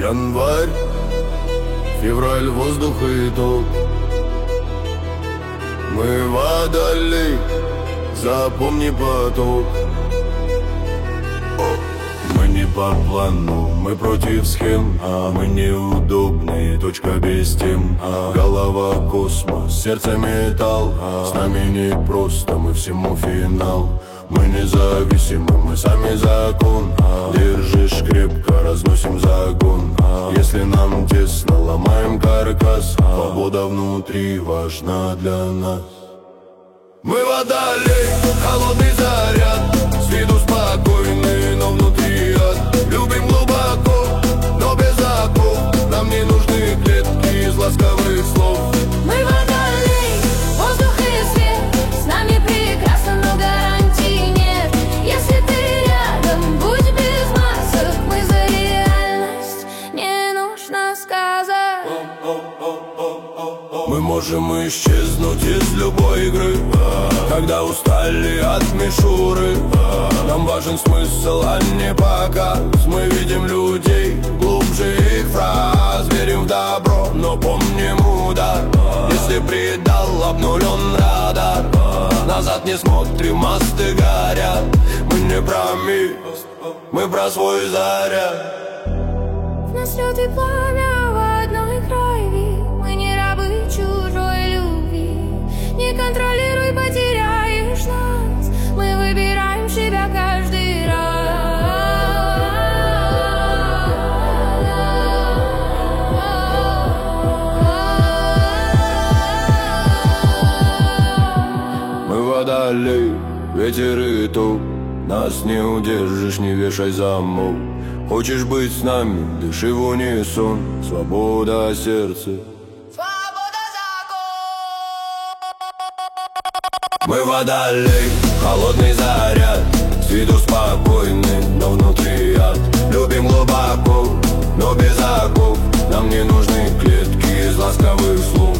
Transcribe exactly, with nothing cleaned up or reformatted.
Январь, февраль, воздух и ток. Мы водолей, запомни поток. Мы не по плану, мы против схем, а мы неудобные, точка без тем. а Голова космос, сердце металл, а с нами не просто, мы всему финал. Мы независимы, мы сами закон, а держишь крепко, разносим загон. а Если нам тесно, ломаем каркас, а свобода внутри важна для нас. Мы водолей, холодный заряд, с виду спокойный, но внутри ад. Любим глубоко, но без оков, нам не нужны клетки из ласковых слов. Мы водолей, воздух и свет, с нами прекрасно, но гарантий нет. Если ты рядом, будь без масок, мы за реальность, не нужно сказать. Мы можем исчезнуть из любой игры, когда устали от мишуры. Нам важен смысл, а не показ. Мы видим людей глубже их фраз. Верим в добро, но помним удар. Если предал, обнулен радар. Назад не смотрим, мосты горят. Мы не про мир, мы про свой заряд. В нас лед и пламя в одной крови. Мы не рабы чужой любви. Не контролируй, потеряешь нас. Мы выбираем себя каждый раз. Мы водолей, ветер и ток. Нас не удержишь, не вешай замок. Хочешь быть с нами, дыши в унисон. Свобода сердца. Мы водолей, холодный заряд, с виду спокойный, но внутри ад. Любим глубоко, но без оков, нам не нужны клетки из ласковых слов.